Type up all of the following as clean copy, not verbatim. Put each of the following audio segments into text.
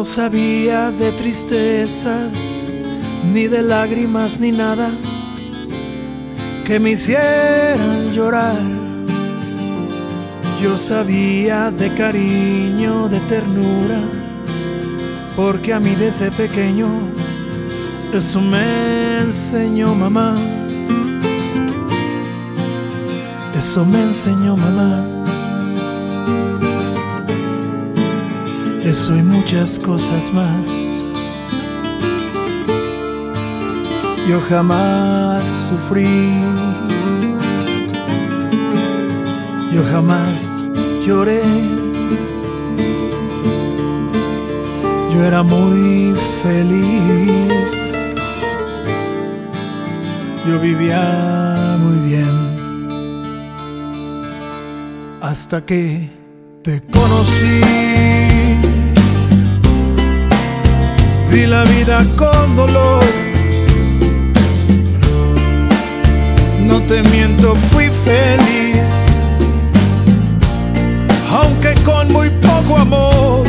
sabía de tristezas, ni de lágrimas, ni nada que me hicieran llorar. Yo sabía de cariño, de ternura, porque a mí desde pequeño eso me enseñó mamá. Eso me enseñó mamá. Eso y muchas cosas más. Yo jamás sufrí, yo jamás lloré. Yo era muy feliz, yo vivía muy bien, hasta que te conocí. Vi la vida con dolor, no te miento, fui feliz, aunque con muy poco amor.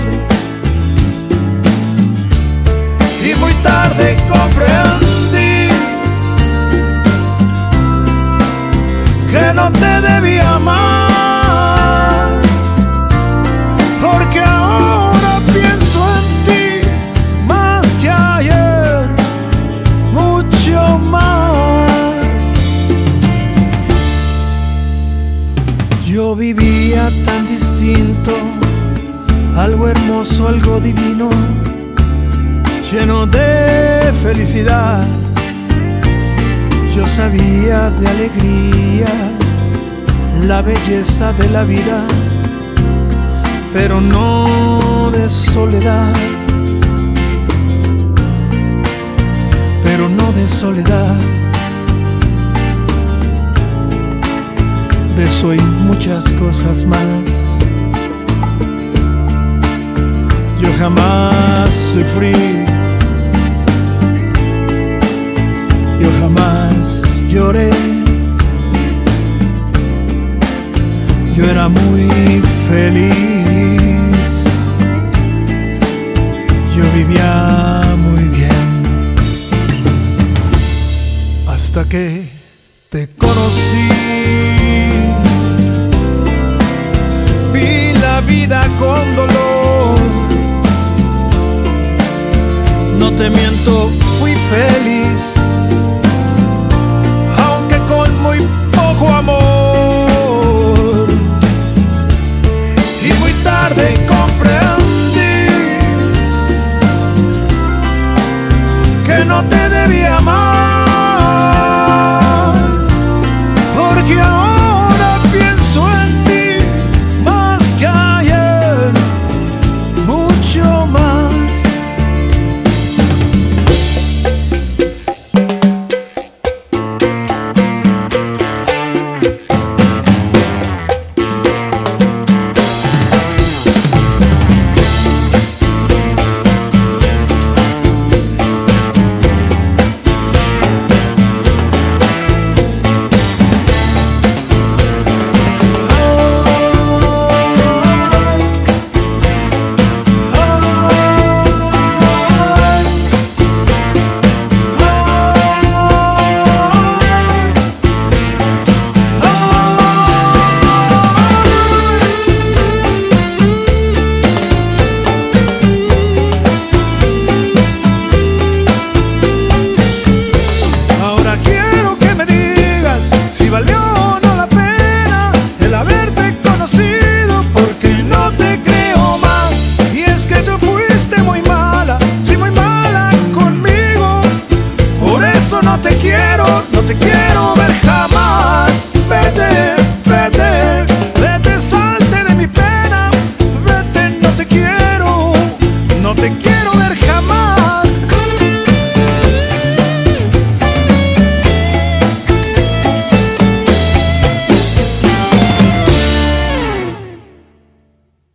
Y muy tarde comprendí que no te debía amar, porque ahora pienso en ti más que ayer, mucho más. Yo vivía tan distinto, algo hermoso, algo divino, lleno de felicidad. Yo sabía de alegrías, la belleza de la vida, pero no de soledad, pero no de soledad. De eso y muchas cosas más. Yo jamás sufrí, yo jamás lloré. Yo era muy feliz, yo vivía muy bien, hasta que te conocí. Vi la vida con dolor, no te miento, fui feliz, aunque con muy poco amor. Y muy tarde comprendí que no te debía amar, porque ahora pienso en ti más que ayer, mucho más. ¿Valió o no la pena el haberte conocido? Porque no te creo más. Y es que tú fuiste muy mala, sí, muy mala conmigo. Por eso no te quiero ver jamás. Vete.